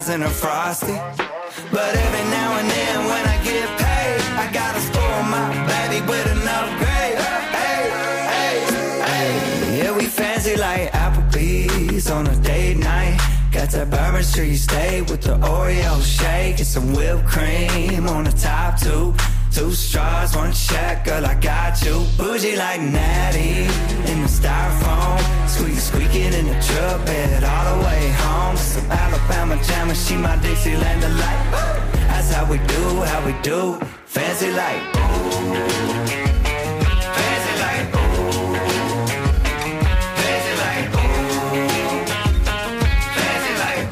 and a frosty. But every now and then when I get paid, I gotta spoil my baby with an upgrade. Hey, hey, hey. Yeah, we fancy like Applebee's on a date night. Got that Bourbon Street steak with the Oreo shake and some whipped cream on the top two. 2 straws, 1 check, girl, I got you. Bougie like Natty in the styrofoam. Squeaking in the truck bed all the way home. Some Alabama jammer, she my Dixieland delight. That's how we do, fancy like. Fancy like. Fancy like. Fancy like.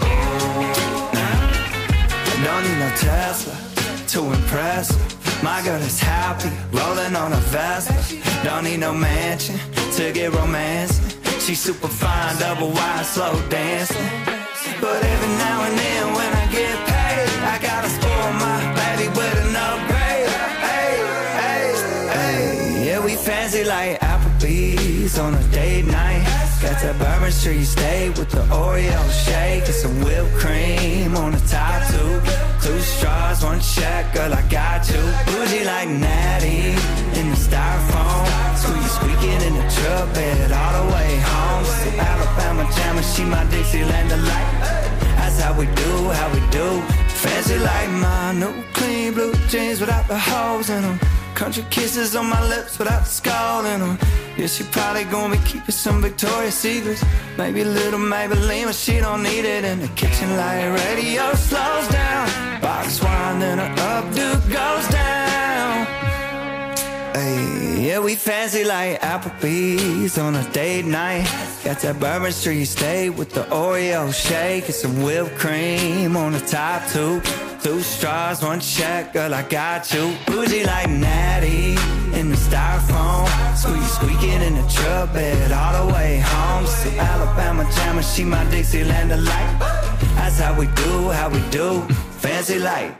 I don't need no Tesla to impress her. My girl is happy, rolling on a Vespa. Don't need no mansion to get romancing. She's super fine, double wide, slow dancing. But every now and then when I get paid, I gotta spoil my baby with an upgrade. Hey, hey, hey. Yeah, we fancy like Applebee's on a date night. Got that Bourbon Street steak with the Oreo shake and some whipped cream on the top two. 2 straws, 1 check, girl, I got you. Bougie like Natty in the styrofoam. Squeaking in the truck bed all the way home. Some Alabama jammer, she my Dixieland delight. That's how we do, fancy like my new clean blue jeans without the holes in them. Country kisses on my lips without the skull in them. Yeah, she probably gonna be keeping some Victoria's Secrets. Maybe a little Maybelline, but she don't need it. In the kitchen light radio slows down. Box wine, then her updo goes down. Hey, yeah, we fancy like Applebee's on a date night. Got that Bourbon Street steak with the Oreo shake and some whipped cream on the top two. 2 straws, 1 check, girl, I got you. Bougie like Natty in the styrofoam. Squeaking in the truck bed all the way home. Some Alabama jammer, she my Dixieland delight. That's how we do, fancy like.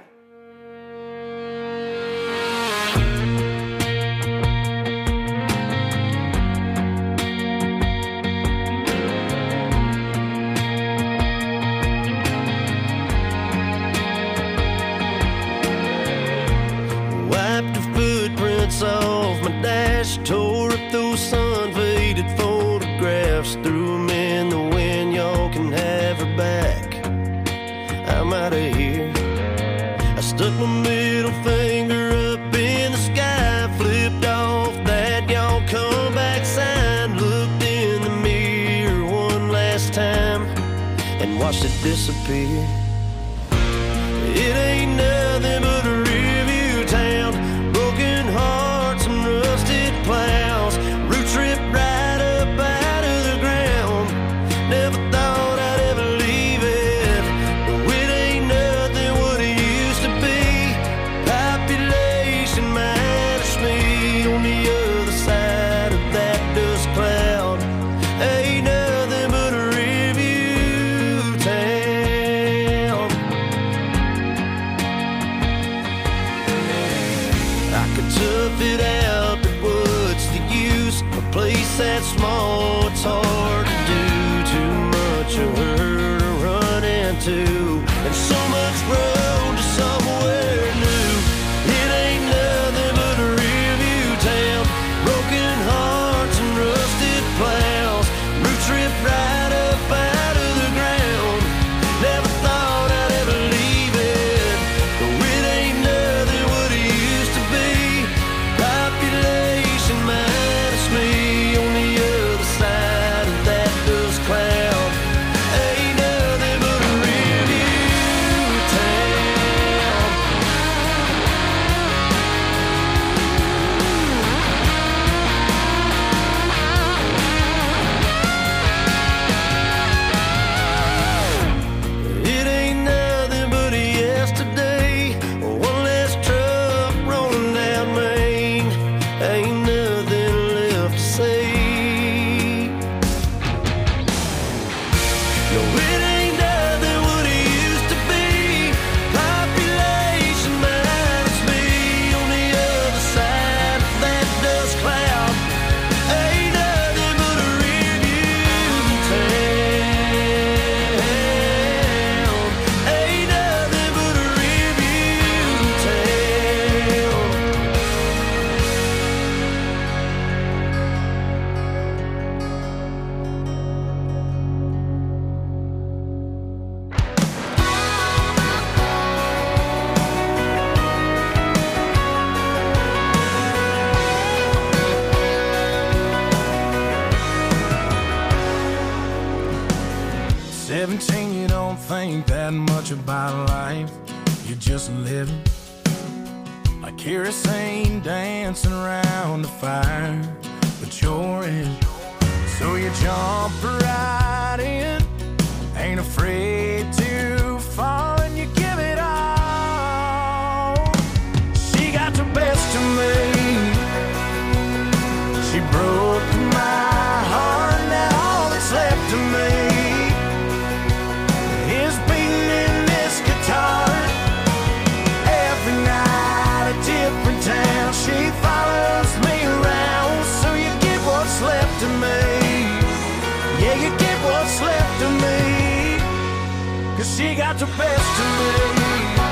Off my dash, tore up those sun-faded photographs, threw them in the wind. Y'all can have her back. I'm out of here. I stuck my middle finger up in the sky, flipped off that y'all come back sign, looked in the mirror one last time and watched it disappear. It ain't nothing but a review town, broken hearts and rusted plows, roots ripped right up out of the ground. Never thought I'd ever leave it, but it ain't nothing what it used to be. Population minus me on the other side of that dust cloud. Ain't nothing but a review town. I could tough it out, but what's the use? A place that small, it's hard to do. Too much of her to run into, and so much road to somewhere new. It ain't nothing but a review town, broken hearts and rusted plows, roots ripped right up out of the ground. Never thought I'd ever leave it, but it ain't nothing what it used to be. Population minus me on the other side that much about life. You're just living like kerosene dancing around the fire, but you're in. So you jump right in, ain't afraid to fall, and you give it all. She got the best of me. She broke my heart, now all that's left of me is beating in this guitar. Every night a different town, she follows me around. So you get what's left of me. Yeah, you get what's left of me, 'cause she got the best of me.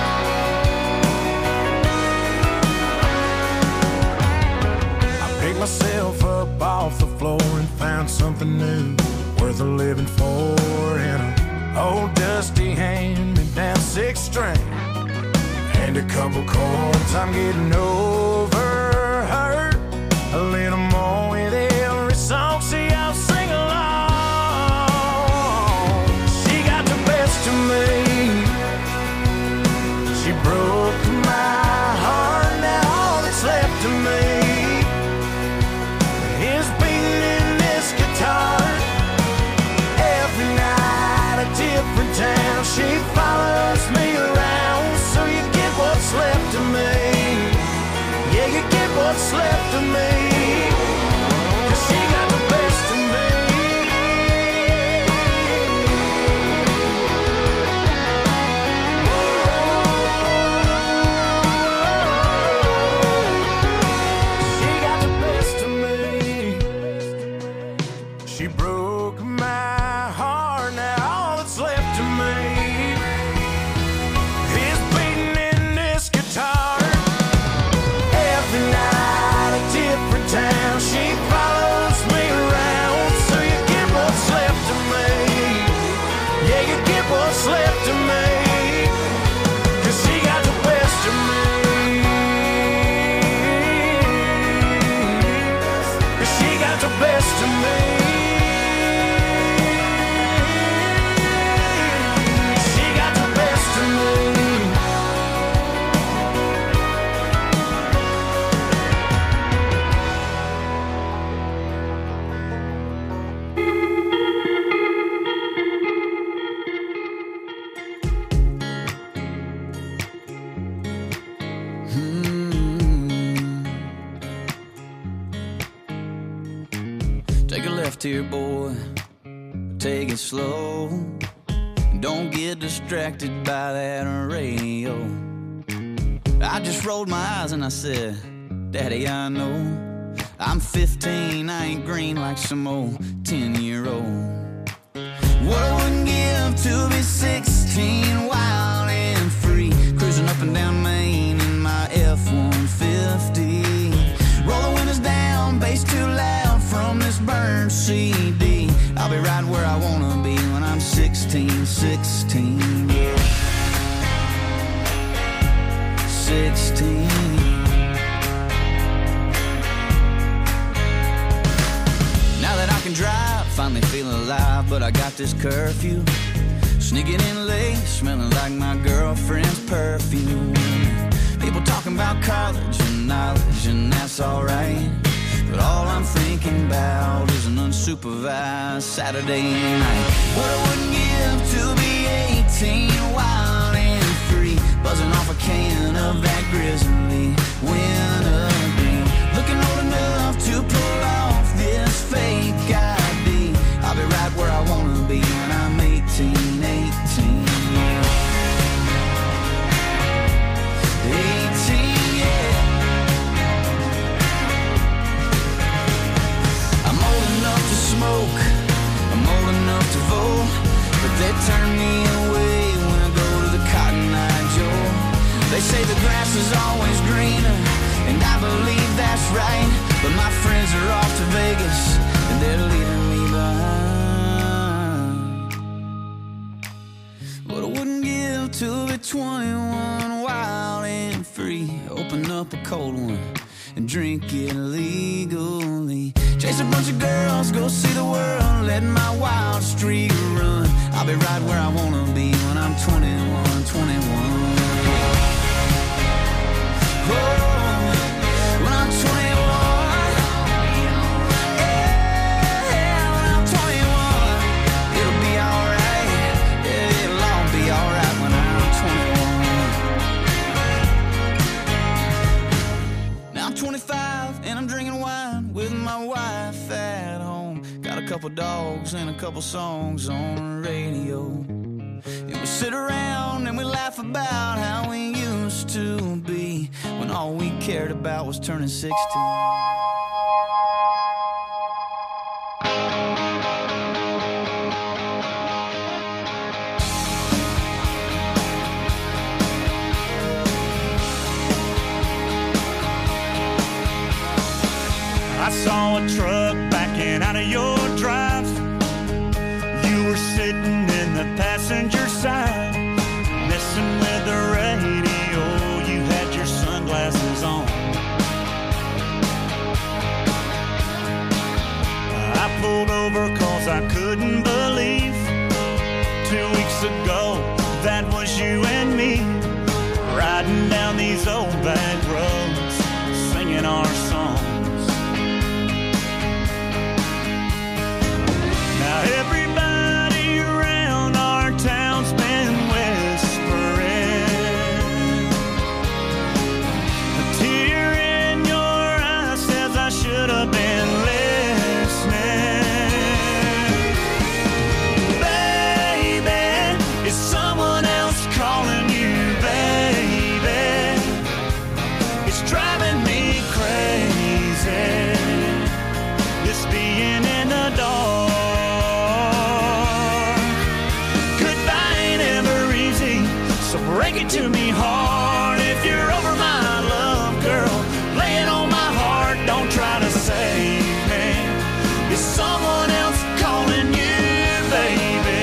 Myself up off the floor and found something new worth living for, and an old dusty hand-me-down 6-string and a couple chords. I'm getting over her a little more with every song. See, I'll sing along. She got the best of me. She broke my heart, now all that's left of me is beating in this guitar. Every night a different town, she follows me around. So you get what's left of me. Yeah, you get what's left of me, 'cause she got the best of me. She got the best of me. She broke my heart, now all that's left of me is beating in this guitar. Every night a different town, she follows me around. So you get what's left of me. Yeah, you get what's left of me, 'cause she got the best of me. 'Cause she got the best of me. She got the best of me. Take a left here, boy. Take it slow. Don't get distracted by that radio. I just rolled my eyes and I said, Daddy, I know I'm 15, I ain't green like some old 10-year-old. What I wouldn't give to be 16, wild and free, cruising up and down Main in my F-150. Roll the windows down, bass too loud from this burned CD. I'll be right where I wanna be when I'm 16, 16, yeah. 16. Now that I can drive, finally feeling alive, but I got this curfew. Sneaking in late, smelling like my girlfriend's perfume. People talking about college and knowledge, and that's alright. But all I'm thinking about is an unsupervised Saturday night. What I wouldn't give to be 18, wild and free, buzzing off a can of that grizzly wintergreen. Looking old enough to pull off this fake ID. I'll be right where I wanna be when I'm 18, 18, yeah. 18, yeah. I'm old enough to smoke, I'm old enough to vote, but they turn me away when I go to the Cotton Eye Joe. They say the grass is always greener, and I believe that's right, but my friends are off to Vegas, and they're leaving me behind. What I wouldn't give to be 21, wild and free, open up a cold one and drink it legally. Chase a bunch of girls, go see the world, let my wild streak run. I'll be right where I wanna be when I'm 21, 21. Oh, when I'm 21. Yeah, when I'm 21. It'll be alright. Yeah, it'll all be alright when I'm 21. Now I'm 25 and I'm drinking wine with my wife at home. Got a couple dogs and a couple songs on the radio. And we sit around and we laugh about how we used to be when all we cared about was turning 60. I saw a truck backing out of your drive. You were sitting in the passenger side, messing with the radio. You had your sunglasses on. I pulled over cause I couldn't believe 2 weeks ago that was you and me, riding down these old back roads, singing our songs. Now everybody around our town's been whispering. A tear in your eye says I should have been listening. Baby, is someone else calling you, baby? It's driving me crazy, this being in the dark. Break it to me hard if you're over my love, girl. Lay it on my heart, don't try to save me. Is someone else calling you, baby?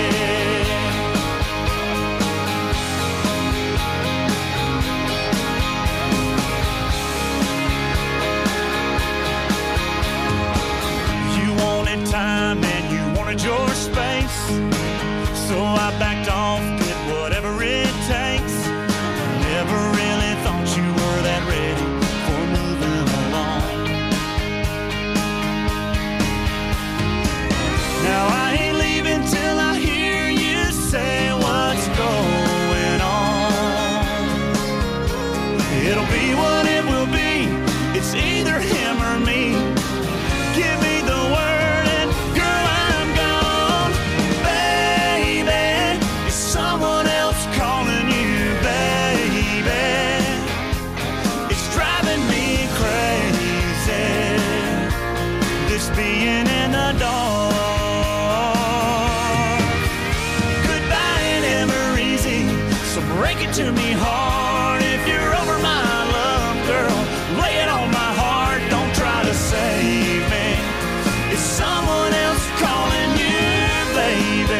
You wanted time and you wanted your space, so I backed off, did whatever it takes. Never really thought you were that ready for moving along. Now I ain't leaving till I hear you say what's going on. It'll be what it will be, it's either him or me. Give me the word and girl, I'm gone. Baby, is someone else calling you, baby? It's driving me crazy, this being in the dark. Goodbye ain't ever easy, so break it to me hard if you're over my love, girl. Lay it on my heart, don't try to save me. Is someone else calling you, baby?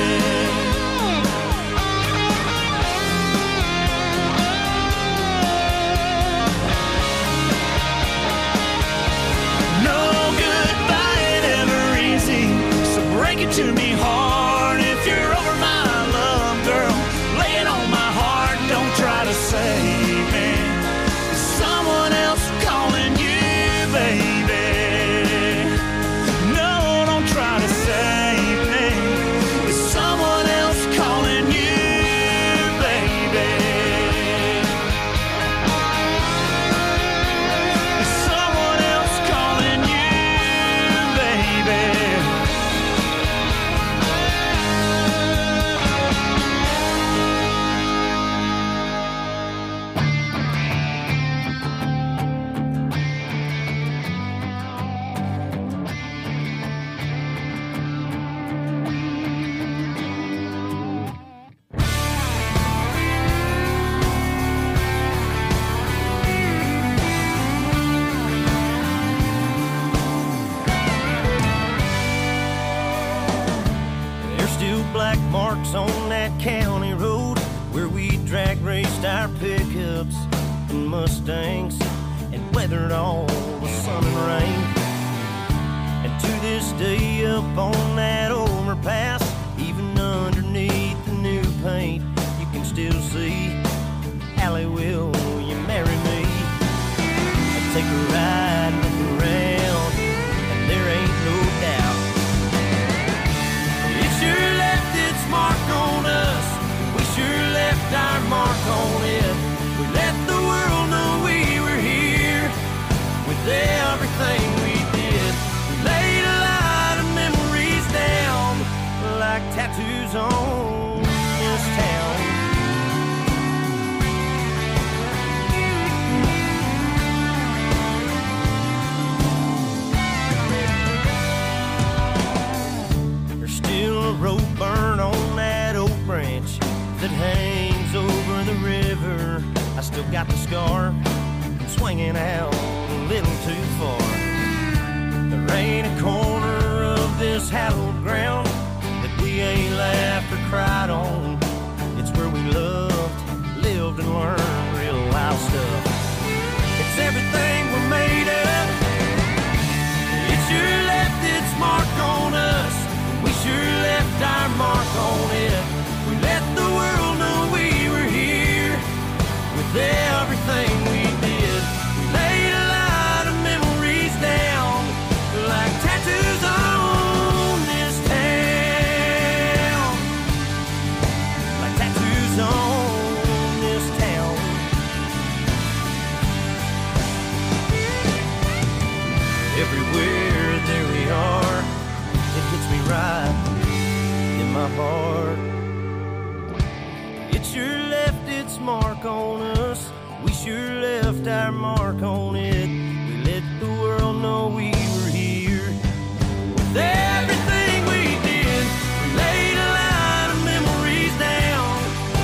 Break it to me hard if you're over my love, girl. Lay it on my heart, don't try to save me. Is someone else calling you, baby? No, don't try to save me. Is someone else calling you, baby? Is someone else calling you, baby? Black marks on that county road where we drag raced our pickups and Mustangs and weathered all the sun and rain. And to this day up on that overpass, even our mark on it. We let the world know we were here with everything we did. We laid a lot of memories down like tattoos on this town. There's still a rope burn on that oak branch that hangs over the river. I still got the scar from swinging out a little too far. There ain't a corner of this hallowed ground that we ain't laughed or cried on. It's where we loved, lived, and learned real life stuff. It's everything we're made of. It sure left its mark on us. We sure left our mark on it. We let the world know we were here with everything we did. We laid a lot of memories down like tattoos on this town. Like tattoos on this town. Everywhere there we are, it hits me right in my heart. It sure left its mark on us. We sure left our mark on it. We let the world know we were here with everything we did. We laid a lot of memories down,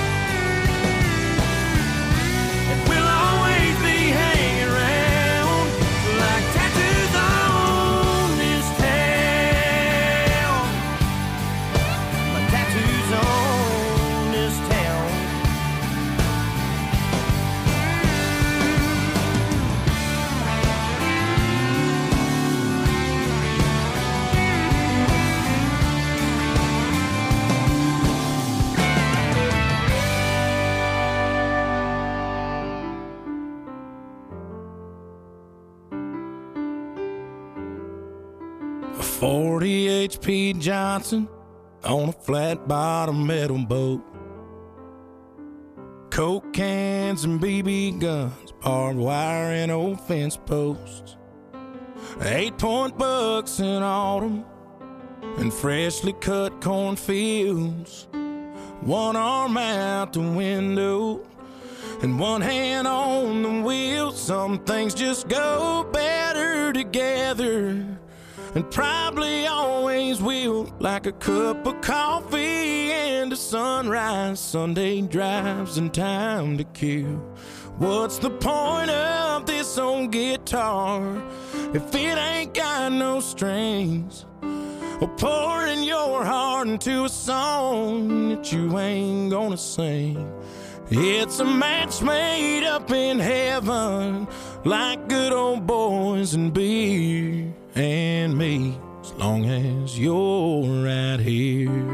and we'll always be hanging around like tattoos on this town. Like tattoos on this town. A 40 HP Johnson on a flat bottom metal boat. Coke cans and BB guns, barbed wire and old fence posts. 8-point bucks in autumn and freshly cut cornfields. One arm out the window and one hand on the wheel. Some things just go better together, and probably always will. Like a cup of coffee and a sunrise, Sunday drives and time to kill. What's the point of this old guitar if it ain't got no strings? Or pouring your heart into a song that you ain't gonna sing. It's a match made up in heaven, like good old boys and beer and me, as long as you're right here.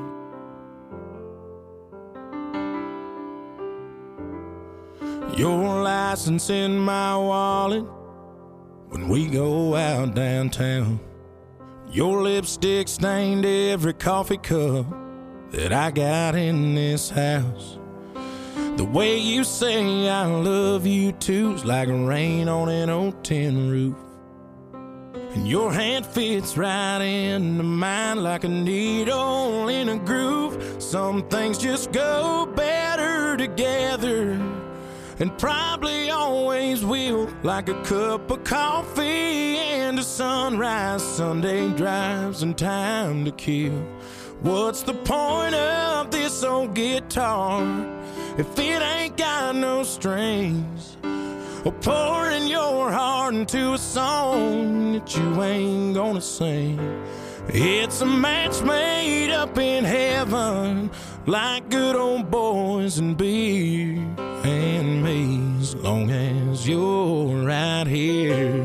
Your license in my wallet when we go out downtown. Your lipstick stained every coffee cup that I got in this house. The way you say I love you too's like rain on an old tin roof. And your hand fits right into mine like a needle in a groove. Some things just go better together, and probably always will. Like a cup of coffee and a sunrise, Sunday drives and time to kill. What's the point of this old guitar if it ain't got no strings? Or pouring your heart into a song that you ain't gonna sing. It's a match made up in heaven, like good old boys and beer and me, as long as you're right here.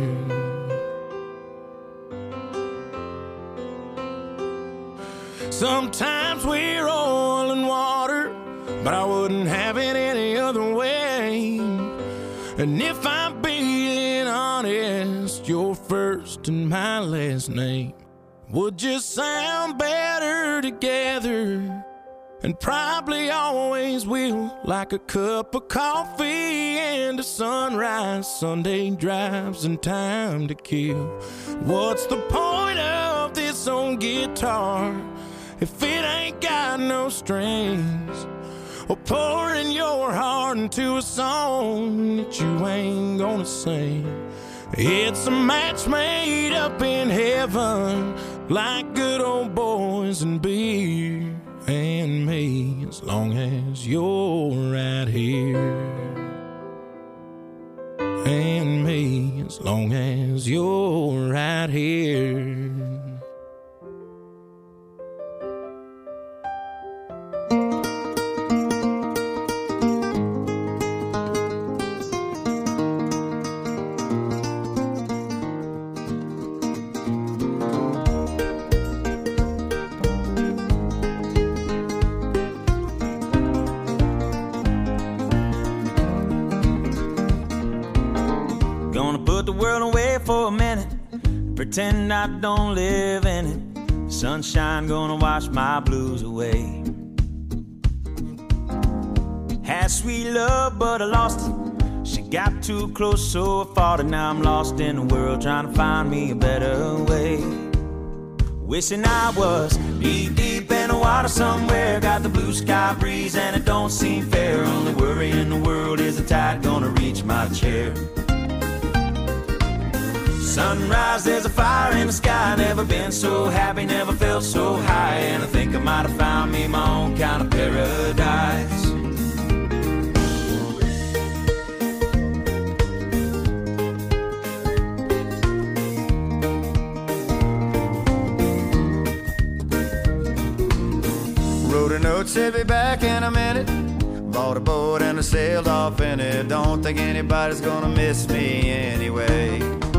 Sometimes we're oil and water, but I wouldn't have it any other way. And if I'm being honest, your first and my last name would just sound better together. and probably always will, like a cup of coffee and a sunrise, Sunday drives and time to kill. What's the point of this old guitar if it ain't got no strings? Or pouring your heart into a song that you ain't gonna sing. It's a match made up in heaven, like good old boys and beer and me, as long as you're right here. And me, as long as you're right here. Pretend I don't live in it. Sunshine gonna wash my blues away. Had sweet love, but I lost it. She got too close, so I fought it. Now I'm lost in the world, trying to find me a better way. Wishing I was deep in the water somewhere. Got the blue sky breeze and it don't seem fair. Only worry in the world is the tide gonna reach my chair. Sunrise, there's a fire in the sky. Never been so happy, never felt so high. And I think I might have found me my own kind of paradise. Wrote a note, said be back in a minute. Bought a boat and I sailed off in it. Don't think anybody's gonna miss me anyway.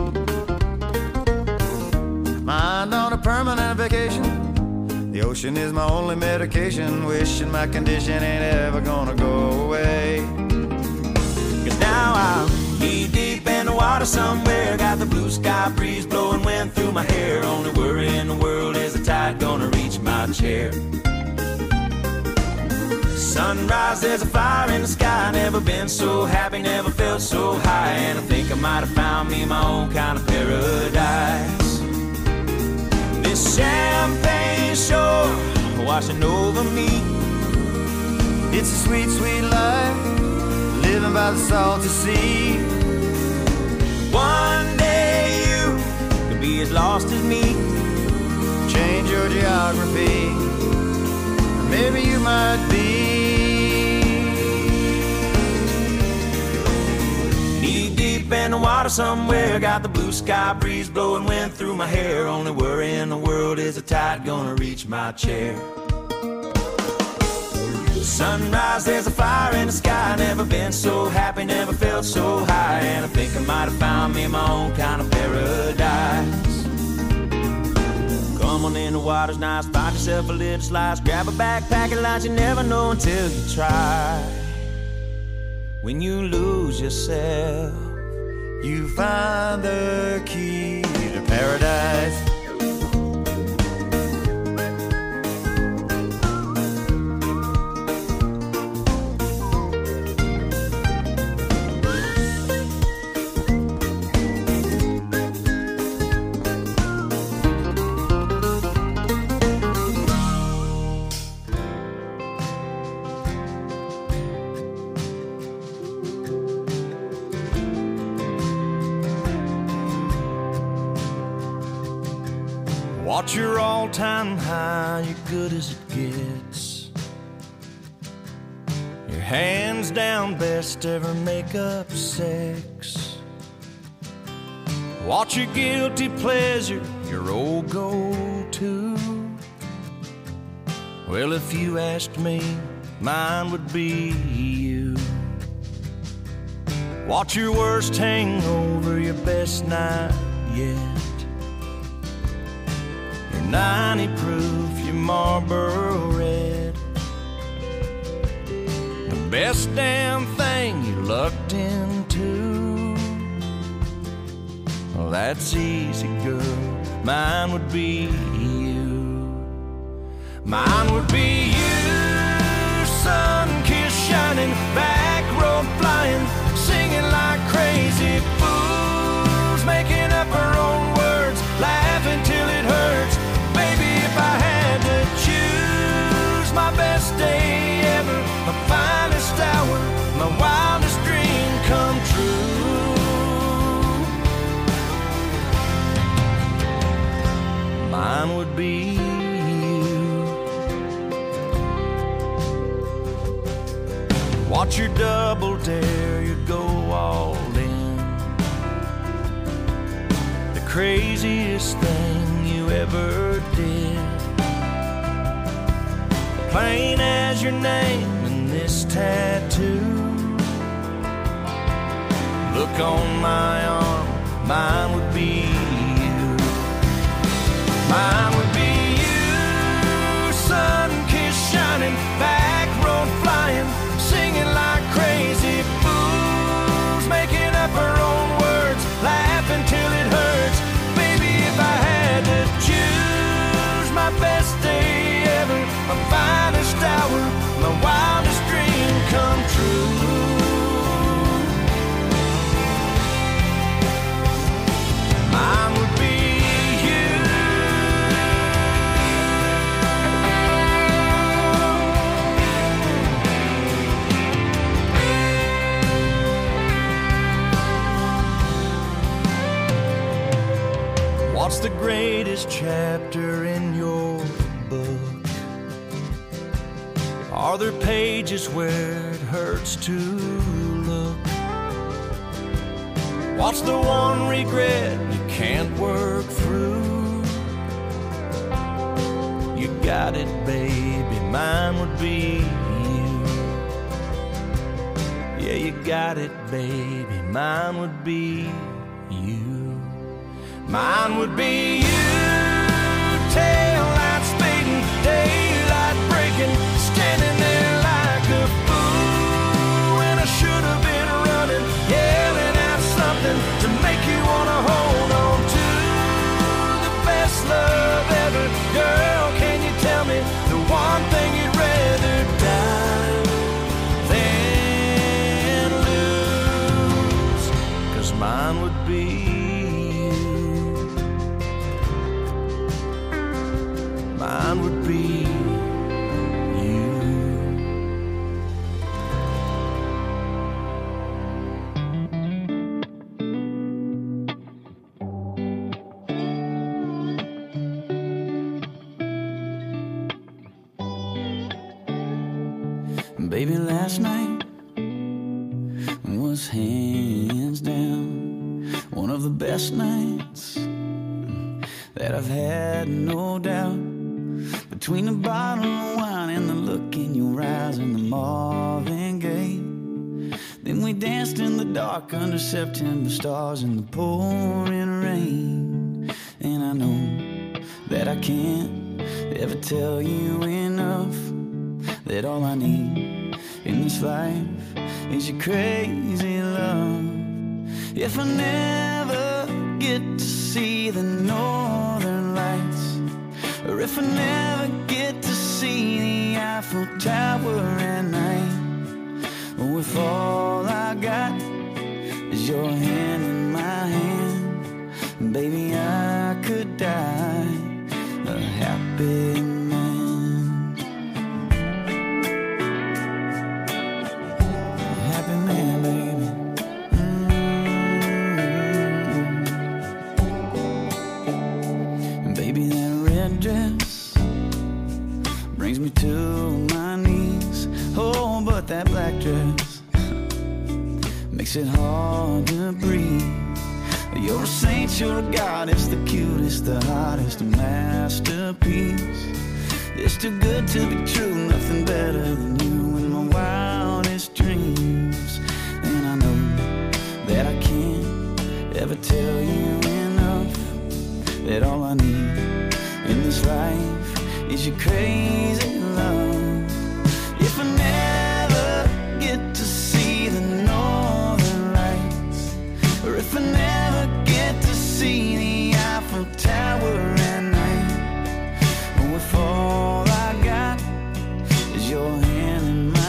Mind on a permanent vacation. The ocean is my only medication. Wishing my condition ain't ever gonna go away. Cause now I'm deep in the water somewhere. Got the blue sky breeze blowing wind through my hair. Only worry in the world is the tide gonna reach my chair. Sunrise, there's a fire in the sky. Never been so happy, never felt so high. And I think I might have found me my own kind of paradise. This champagne shore washing over me. It's a sweet, sweet life, living by the salty sea. One day you could be as lost as me. Change your geography, maybe you might be. Deep in the water somewhere. Got the blue sky breeze blowing wind through my hair. Only worry in the world is the tide gonna reach my chair. Sunrise, there's a fire in the sky. Never been so happy, never felt so high. And I think I might have found me my own kind of paradise. Come on in, the water's nice. Find yourself a little slice. Grab a backpack and lunch. You never know until you try. When you lose yourself, you find the key to paradise. Watch your all-time high, you're good as it gets. Your hands down best ever make-up sex. Watch your guilty pleasure, your old go-to. Well, if you asked me, mine would be you. Watch your worst hangover, your best night yet. 90 proof, your Marlboro Red. The best damn thing you lucked into. Well, that's easy, girl. Mine would be you. Mine would be you. sun-kissed shining, back road flying, singing like crazy fools, making up our own words, laughing till it hurts. Baby, if I had to choose, my best day ever, my finest hour, my wildest dream come true. Mine would be you. Watch your double dare, you go all in. The craziest thing you ever did. Plain as your name in this tattoo. Look on my arm, mine would be you. Mine would be you, sun-kissed shining, back road flying, singing like crazy fools, making up our own words, laughing till it hurts. Baby, if I had to choose, my best day ever, my finest hour, my wildest dream come true. Mine would be you. What's the greatest chapter in your book? Are there pages where it hurts to look? What's the one regret you can't work through? You got it, baby, mine would be you. Yeah, you got it, baby, mine would be you. Mine would be you, tail lights fading, daylight breaking, standing there like a fool when I should have been running, yelling out something to make you wanna hold on to the best love ever. Girl, can you tell me the one thing you'd rather die than lose? 'Cause mine would be mine would be you. Baby, last night was hands down one of the best nights that I've had, no doubt. Between the bottle of wine and the look in your eyes and the Marvin Gaye, then we danced in the dark under September stars in the pouring rain. And I know that I can't ever tell you enough that all I need in this life is your crazy love. If I never get to see the northern lights, or if I never get to see the Eiffel Tower at night, or if all I got is your hand in my hand, baby, I could die a happy man. A happy man, baby. Baby, that red dress brings me to my knees. Oh, but that black dress makes it hard to breathe. You're a saint, you're a goddess, the cutest, the hottest, a masterpiece. It's too good to be true, nothing better than you in my wildest dreams. And I know that I can't ever tell you enough that all I need in this life is your crazy love. If I never get to see the northern lights, or if I never get to see the Eiffel Tower at night, or if all I got is your hand in mine,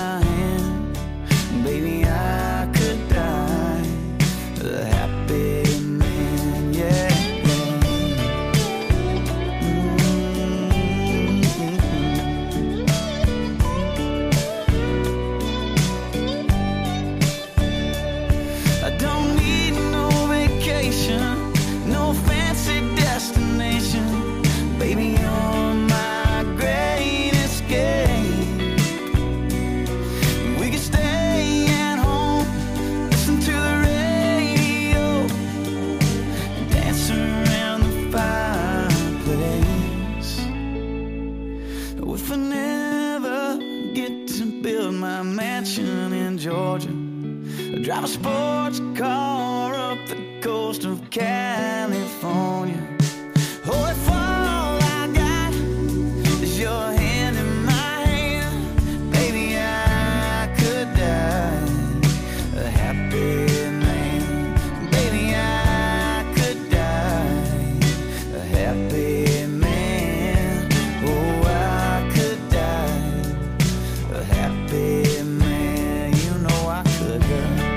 in Georgia. I drive a sports car up the coast of California. Oh, if all I got is your hand in my hand, baby, I could die a happy man. Baby, I could die a happy man. Oh, I could die a happy man. You know I could die.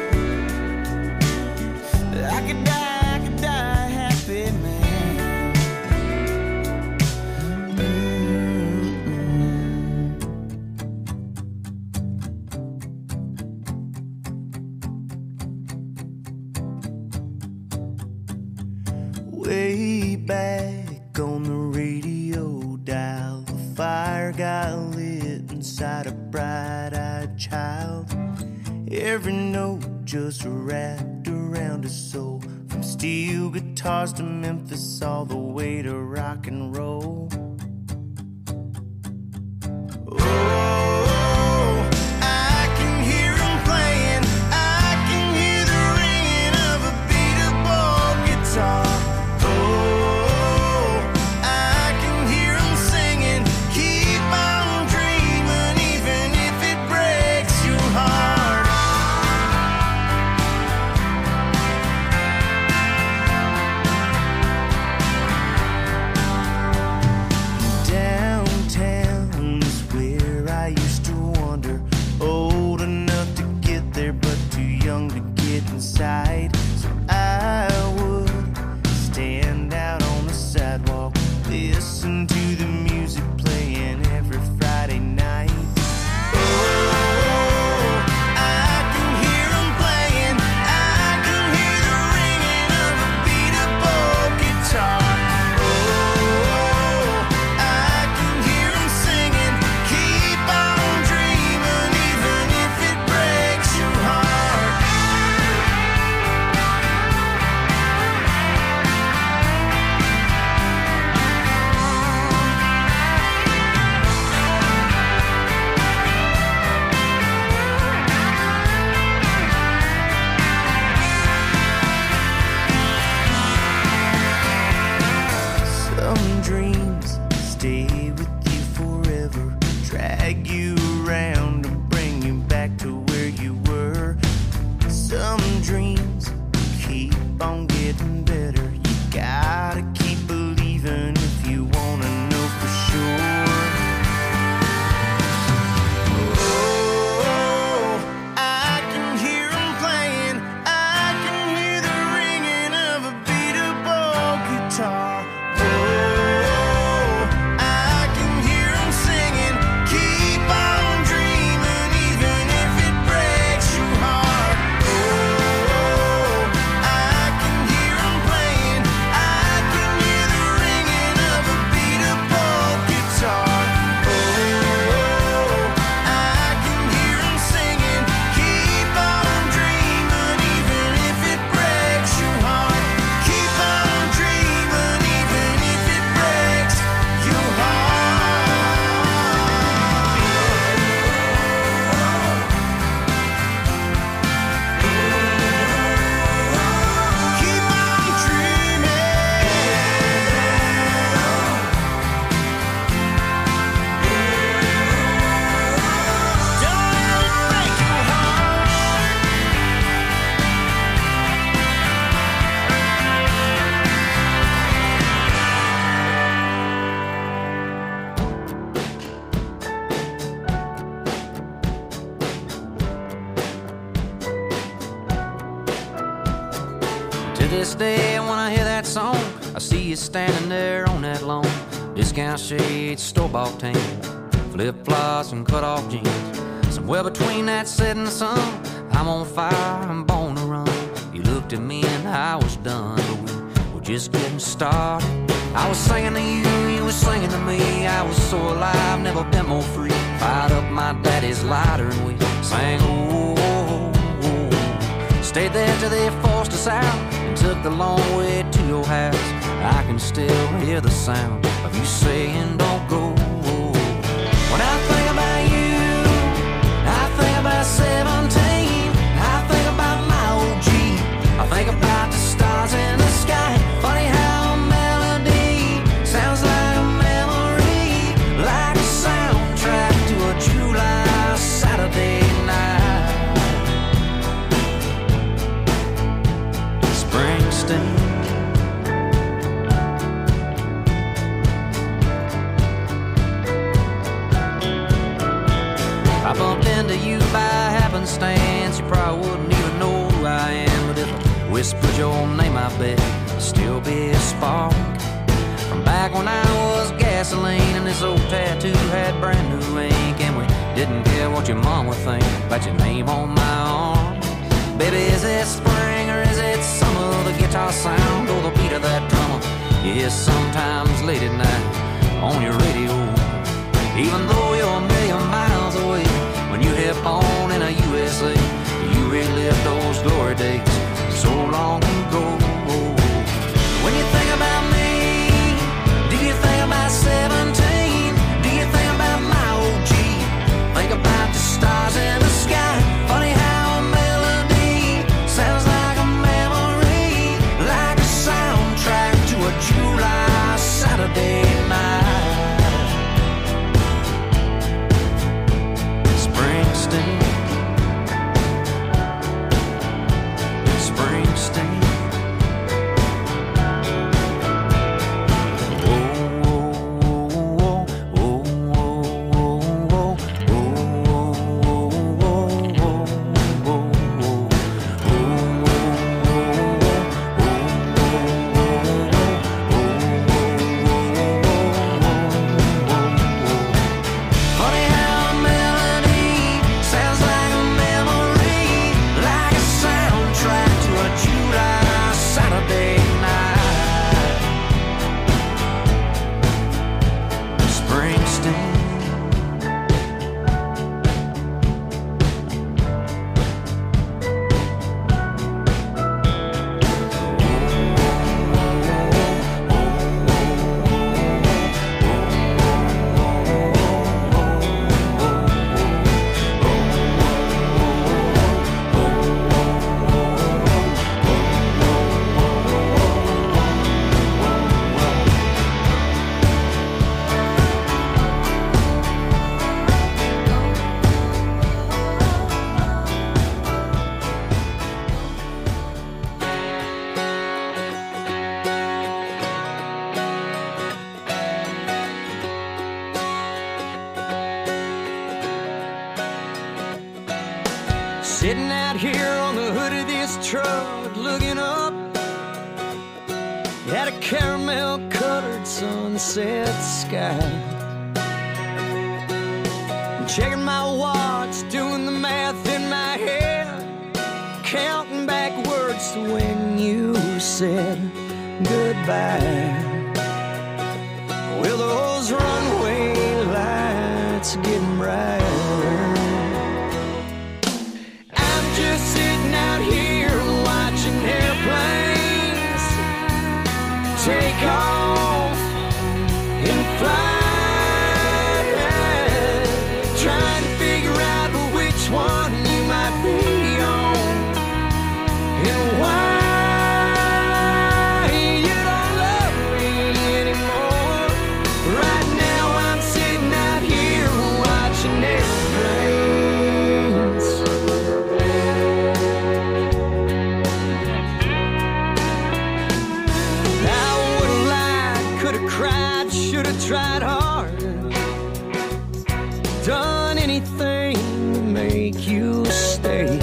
I could die a happy man. Way back on the radio dial, the fire got lit inside a bright-eyed child. Every note just wrapped around his soul, from steel guitars to Memphis, all the way to rock and roll. Oh, I can hear him playing, I can hear the ringing of a beat-up guitar. Oh, I can hear him singing, keep on dreaming, even if it breaks your heart. Downtown is where I used to wander, old enough to get there but too young to get inside. So I would stand out on the sidewalk, listen to the music playing every Friday night. Oh, I can hear 'em playing, I can hear the ringing of a beat-up old guitar. Oh, I can hear 'em singing, keep on dreaming, even if it breaks your heart. Some dreams stay with you forever, drag you around and bring you back to where you were. Some dreams keep on getting better. You gotta keep believing if you wanna know for sure. Oh, I can hear 'em playing, I can hear the ringing of a beat-up old guitar. Oh, I can hear 'em singing, keep on dreaming, even if it breaks your heart. Oh, I can hear 'em playing, I can hear the ringing of a beat-up old guitar. Oh, I can hear 'em singing, keep on dreaming, even if it breaks your heart. Keep on dreaming, even if it breaks your heart. Keep on dreaming. Don't let it break your heart. To this day, when I hear that song, I see you standing there on that lawn. Discount shades, store-bought tan, flip-flops and cut-off jeans. Somewhere between that set and the sun, I'm on fire, I'm born to run. You looked at me and I was done, but we were just getting started. I was singing to you, you were singing to me. I was so alive, never been more free. Fired up my daddy's lighter and we sang, oh, oh, oh. Stayed there till they forced us out and took the long way to your house. I can still hear the sound of you saying don't go. When I think about you, I think about 7 whispered your name, I bet still be a spark from back when I was gasoline and this old tattoo had brand new ink, and we didn't care what your mom would think about your name on my arm. Baby, is it spring or is it summer? The guitar sound or the beat of that drummer? Yes, sometimes late at night on your radio, even though you're a million miles away. When you hit on in a USA, you relive those glory days so long ago. When you think about me, do you think about 17? Do you think about my OG? Think about the stars in the sky. Funny how a melody sounds like a memory, like a soundtrack to a July Saturday night. Springsteen, Springsteen. Sitting out here on the hood of this truck, looking up at a caramel-colored sunset sky. Checking my watch, doing the math in my head, counting backwards to when you said goodbye. Well, those runway lights are getting brighter. Just sitting out here watching airplanes take off and fly, trying to figure out which one you might be on and why you don't love me anymore. Right now I'm sitting out here watching airplanes. Cried, should have tried harder, done anything to make you stay.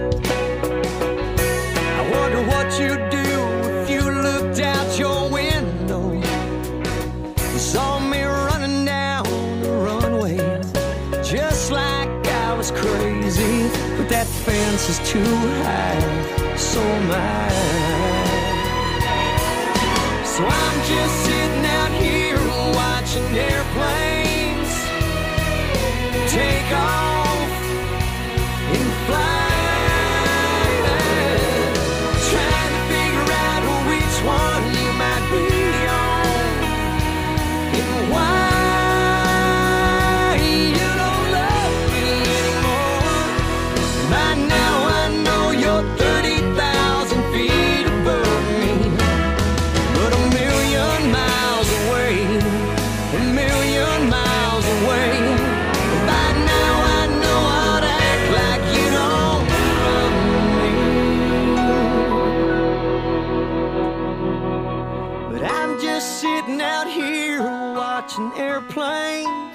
I wonder what you'd do if you looked out your window and saw me running down the runway, just like I was crazy. But that fence is too high, so am I. So I'm just sitting out here watching airplanes take off and fly, trying to figure out which one you might be on and why you don't love me anymore. By now I know you're 30,000 feet above me, but a million miles away, a million miles away. By now I know how to act like you don't love me. But I'm just sitting out here watching airplanes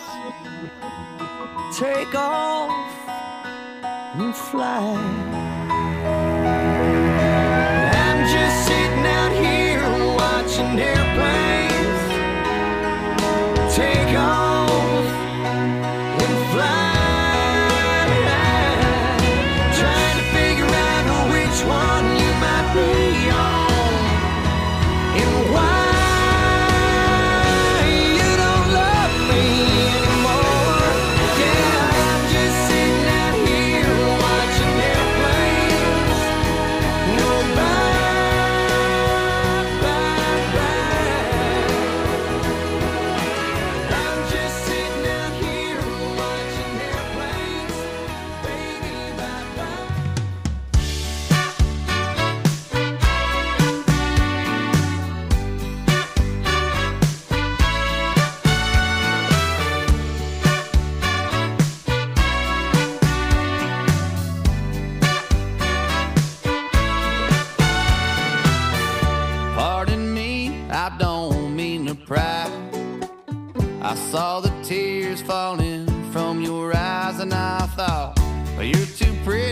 take off and fly.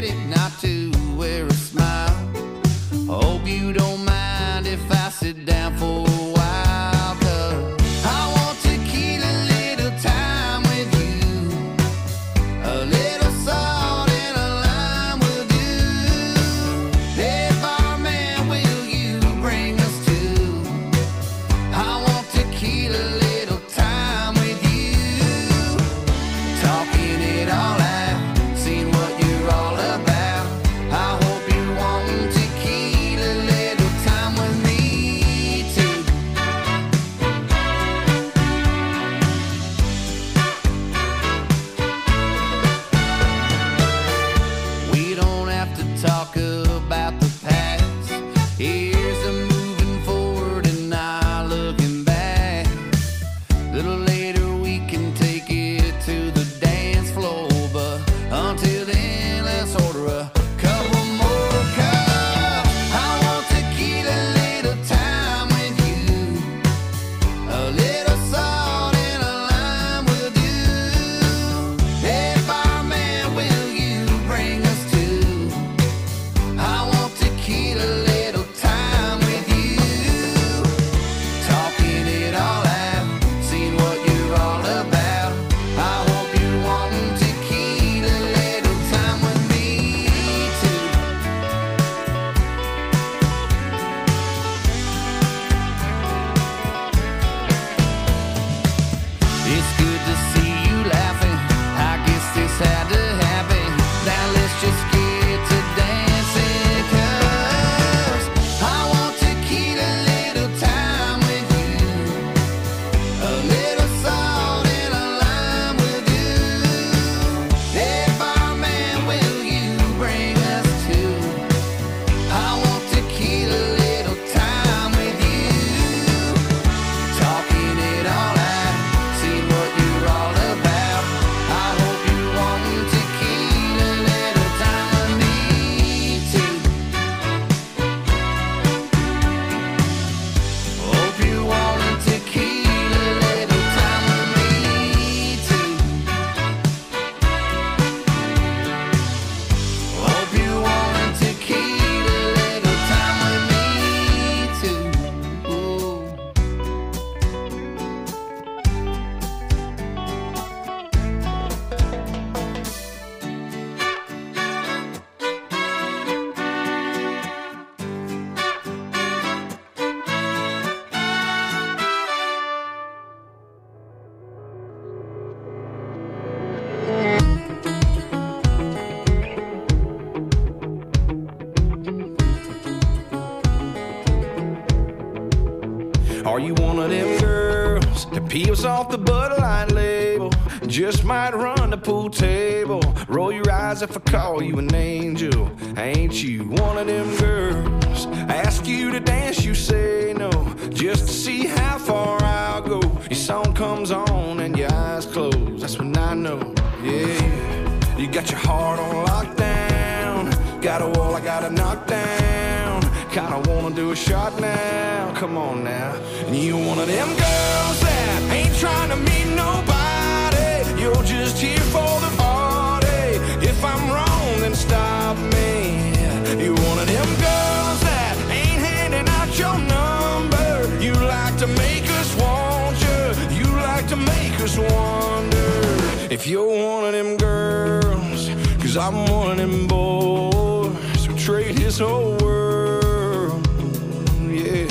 ready not to wear a smile. Hope you don't mind if I sit down for a while, 'cause I want to keep a little time with you. A little salt and a lime will do. Hey, barman, will you bring us to? I want to keep a little time with you. Talking it all out, seeing what you're all about. I hope you're wanting to keep a little time with me too. We don't have to talk about the past. Here's a moving forward and not looking back. Little later we can take it to the dance floor, but until then let's order a couple more cups. I want to keep a little time with you. A little salt and a lime will do. Hey, barman, will you bring us to? I want to keep a little time with you. Talking it all out, seeing what you're all about. I hope you're wanting to keep a little time with me too. It's good to see you laughing. I guess this had to happen. Now let's just get to dancing, 'cause I want to keep a little time with you. A little salt and a lime will do. Hey, barman, will you bring us to? I want to keep a little time with you. Talking it all out, seeing what you're all about. I hope you're wanting to keep a little time with me too. Hope you're wanting to keep a little time with me too. Hope you're wanting to keep a little time with me too. Ooh. Are you one of them girls that peels off the Bud Light label? Just might run the pool table. Roll your eyes if I call you an angel. Ain't you one of them girls? Ask you to dance, you say no. Just to see how far I'll go. Your song comes on and your eyes close. That's when I know, yeah. You got your heart on lockdown. Got a wall I gotta knock down. Kinda wanna do a shot now. Come on now. And you one of them girls that ain't trying to meet nobody. You're just here for the party. If I'm wrong, then stop me. You one of them girls that ain't handing out your number. You like to make us want you. You like to make us wonder if you're one of them girls. 'Cause I'm one of them boys who trade his whole world, yeah,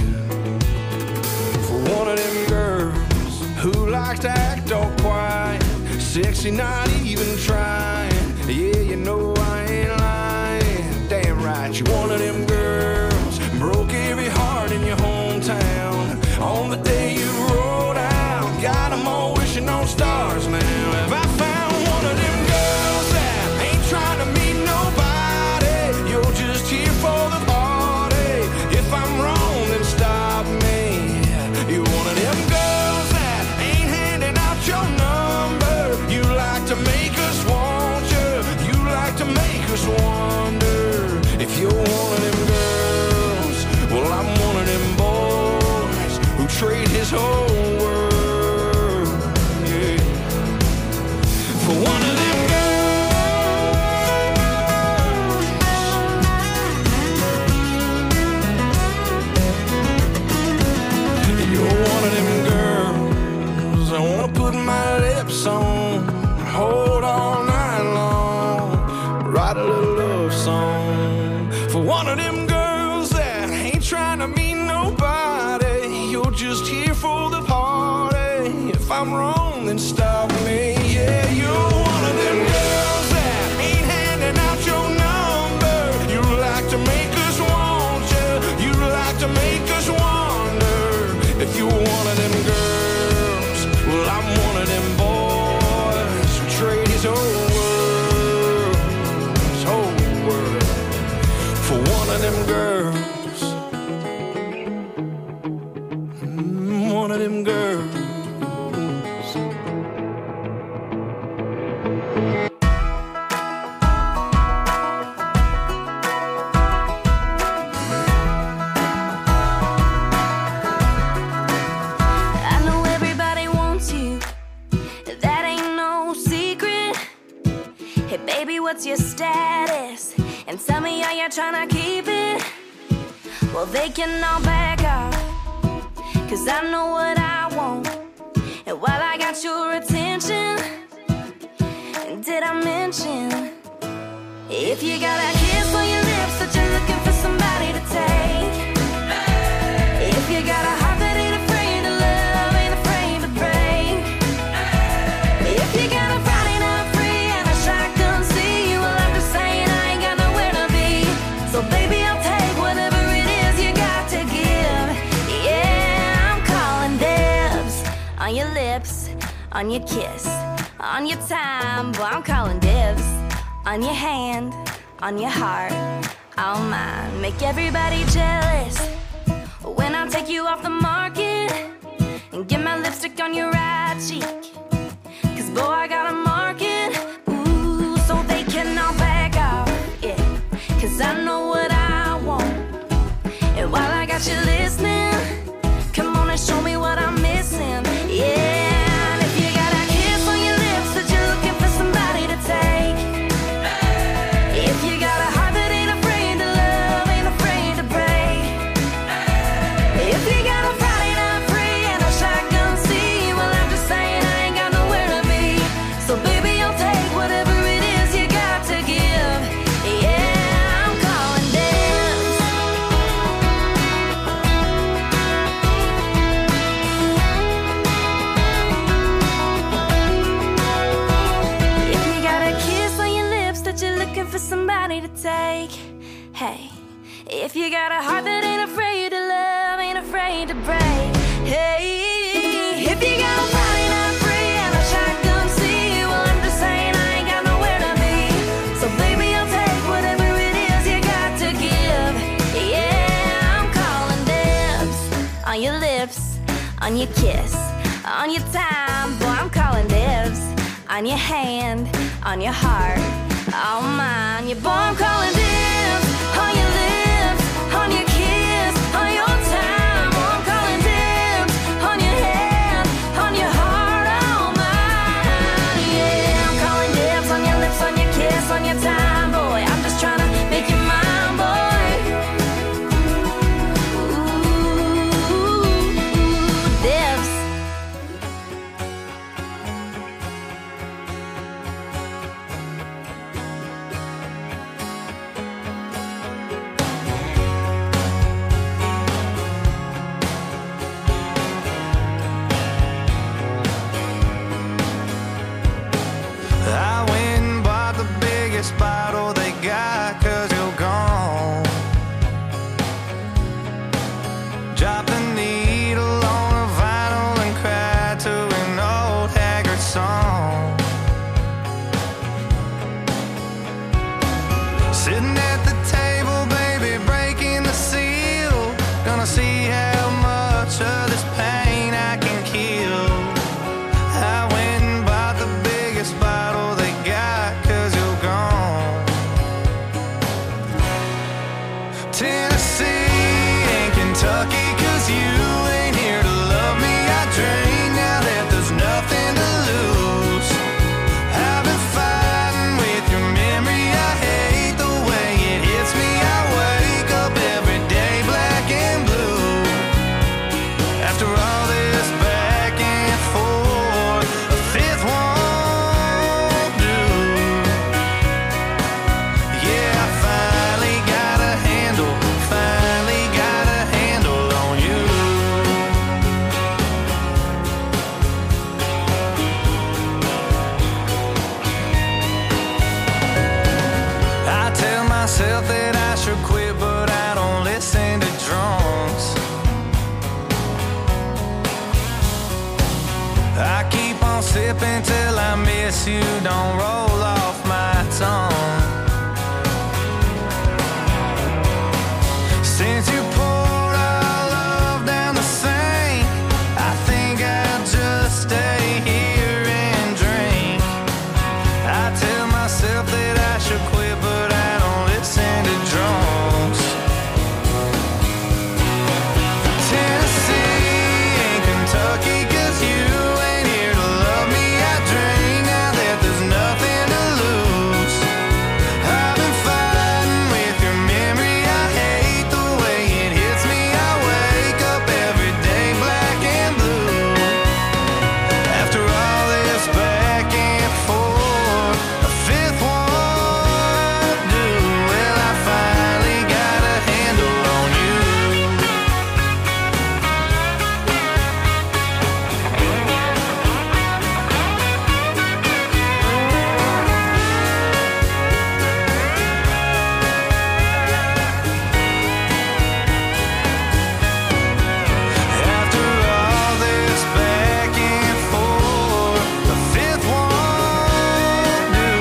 for one of them girls who likes to act all quiet, sexy, not even trying. Yeah, you know I ain't lying. Damn right, you one of them girls broke every heart in your hometown. On the day you rolled out, got 'em all wishing on stars now. Have I found one of them girls that ain't trying to meet nobody? You're just here for the party. If I'm wrong, then stop me. You're one of them girls that ain't handing out your number. You like to make us want you. You like to make us wonder if you're one of them girls. Well, I'm one of them boys who trade his whole world, yeah, for one of them girls. love song for one of them girls that ain't trying to meet nobody. You're just here for the party. If I'm wrong, then stop me. Yeah, you're one of them girls that ain't handing out your number. You like to make us want you. You like to make us wonder if you're one of them girls. Well, I'm one of them boys who trade his whole world for one of them girls. One of them girls. What's your status? And tell me how you're trying to keep it. Well, they can all back off, 'cause I know what I want. And while I got your attention, did I mention, if you got a kiss on your lips that you're looking for somebody to take, if you got a heart that ain't afraid to love, ain't afraid to break, if you got a Friday night free and a shotgun seat, well, I'm just saying I ain't got nowhere to be. So baby, I'll take whatever it is you got to give. Yeah, I'm calling dibs on your lips, on your kiss, on your time. Boy, I'm calling dibs on your hand, on your heart, all mine. Make everybody jealous when I take you off the market and get my lipstick on your right cheek. 'Cause boy, I got a market, ooh, so they can all back off, yeah. 'Cause I know what I want. And while I got you listening, come on and show me what I'm missing, yeah. And if you got a kiss on your lips that you're looking for somebody to take, if you got a heart that ain't afraid to love, ain't afraid to break, if you got a Friday night free and a shotgun seat, well, I'm just saying I ain't got nowhere to be. So baby, I'll take whatever it is you got to give. Yeah, I'm calling dibs. If you got a kiss on your lips that you're looking for somebody to take, hey, if you got a heart that ain't afraid to love, ain't afraid to break, hey, if you got a Friday night free and a shotgun seat, well, I'm just saying I ain't got nowhere to be. So baby, I'll take whatever it is you got to give. Yeah, I'm calling dibs on your lips, on your kiss, on your time. Boy, I'm calling dibs on your hand, on your heart, all mine. Yeah, boy, I'm calling dibs on your lips, on your kiss, on your time. Boy, I'm calling dibs on your hand, on your heart, all mine. Yeah, I'm calling dibs on your lips, on your kiss, on your time. Boy, I'm just trying to make you mine, boy. Ooh, dibs. I went and bought the biggest bottle they got, 'cause you're gone. Dropped the needle on a vinyl and cried to an old haggard song. Sitting at the table, baby, breaking the seal. Gonna see how much of this pain I can kill. I went and bought the biggest bottle they got, 'cause you're gone. Tennessee and Kentucky, 'cause you ain't here to love me. I drink now that there's nothing to lose. I've been fighting with your memory. I hate the way it hits me. I wake up every day black and blue. sipping till I miss you don't roll off my tongue. Since you poured our love down the sink, I think I'll just stay here and drink. I tell myself that I should quit, but I don't listen to drunks. Tennessee and Kentucky, 'cause you ain't here to love me. I drink now that there's nothing to lose. I've been fighting with your memory. I hate the way it hits me. I wake up every day black and blue. After all this back and forth, a fifth one do. Well, I finally got a handle on you. After all this back and forth, the fifth one do.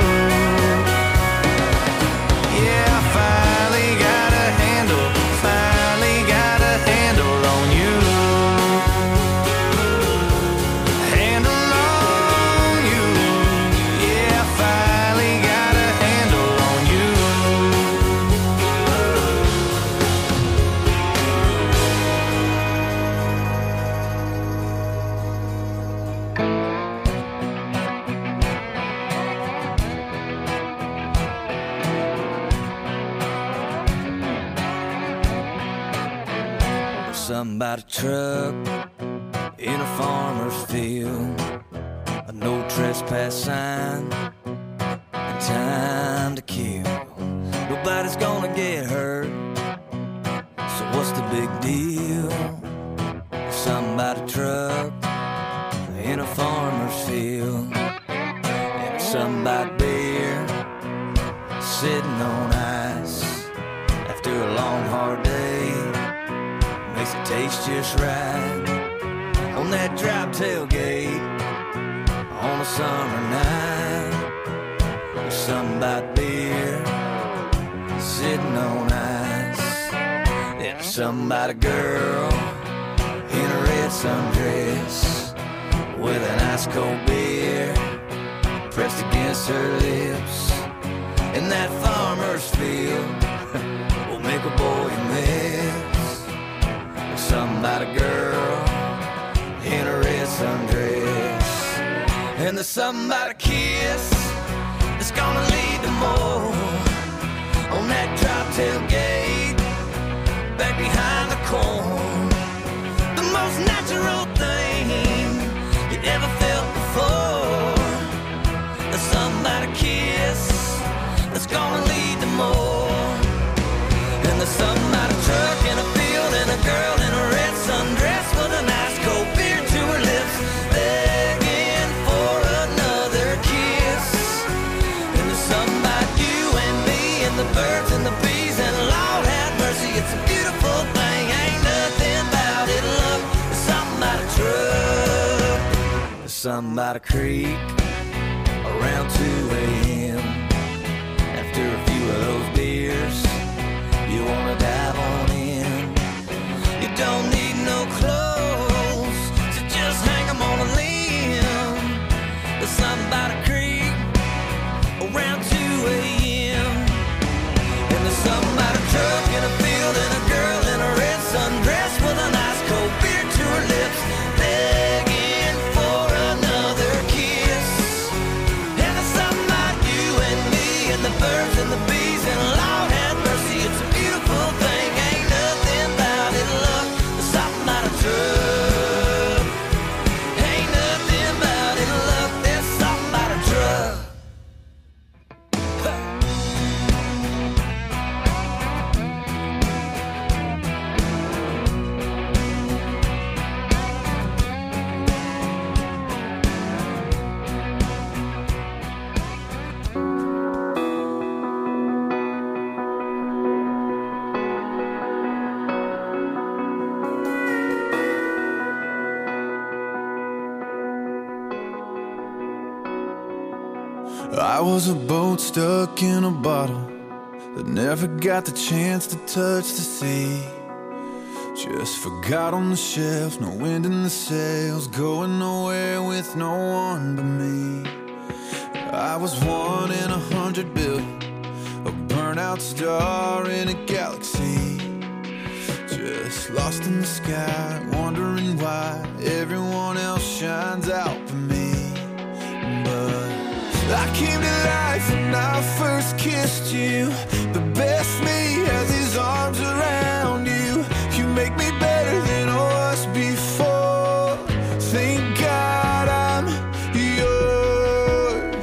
Yeah, I finally got a handle on you. Handle on you. Yeah, I finally got a handle on you. Something about a truck in a farmer's field, a no trespass sign, and time to kill. Nobody's gonna get hurt, so what's the big deal? Something about a truck in a farmer's field, and something about beer sitting on ice after a long hard day. Makes it taste just right on that drop tailgate on a summer night. There's something about beer sitting on ice. And there's something about a girl in a red sundress with an ice cold beer pressed against her lips. In that farmer's field will make a boy a mess. Something about a girl in a red sundress. And there's something about a kiss that's gonna lead to more on that drop tailgate back behind the corn. The most natural thing you ever felt before. There's something about a kiss that's gonna lead to more. And there's something about a truck in a field and a girl in a red sundress with an ice cold beer to her lips, begging for another kiss. And there's something about you and me and the birds and the bees, and Lord have mercy, it's a beautiful thing. Ain't nothing about it, love. There's something about a truck. There's something about a creek around 2 a.m. After a few of those beers, you wanna dive on in. You don't need no clothes to just hang 'em on a limb. There's something about a creek around 2 a.m. And there's something about a truck in a field and a girl in a red sundress with an ice cold beer to her lips, begging for another kiss. And there's something about you and me and the birds and the bees, and Lord have I was a boat stuck in a bottle that never got the chance to touch the sea. Just forgot on the shelf, no wind in the sails, going nowhere with no one but me. I was 1 in 100 billion, a burnout star in a galaxy. Just lost in the sky, wondering why everyone else shines out for me. But I came to life when I first kissed you. The best me has his arms around you. You make me better than I was before. Thank God I'm yours.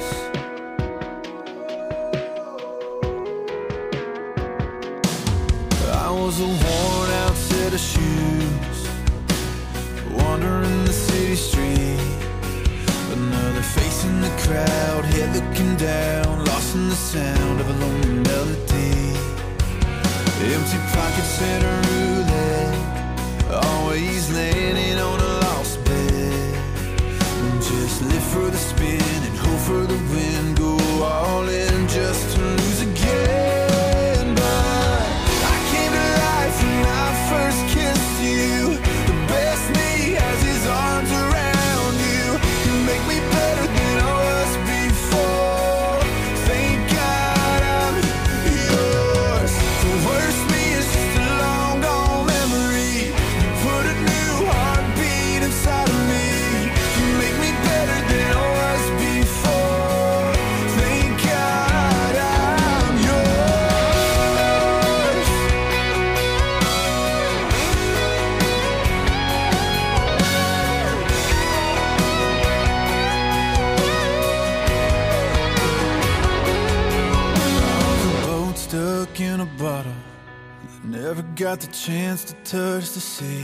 I was a worn out set of shoes, wandering the city street. Another face in the crowd, head looking down, lost in the sound of a lonely melody. Empty pockets and a roulette, always landing on a lost bet. Just live for the spin and hope for the win, go all in just to lose again. But I came to life when I first kissed you. The best me has his arms around you. You make me better than I was before. Thank God I'm yours. The worst me is just a long gone memory. You put a new heartbeat inside of me. You make me better than I was before. Thank God I'm yours. I was a boat stuck in a bottle that never got the chance to touch the sea.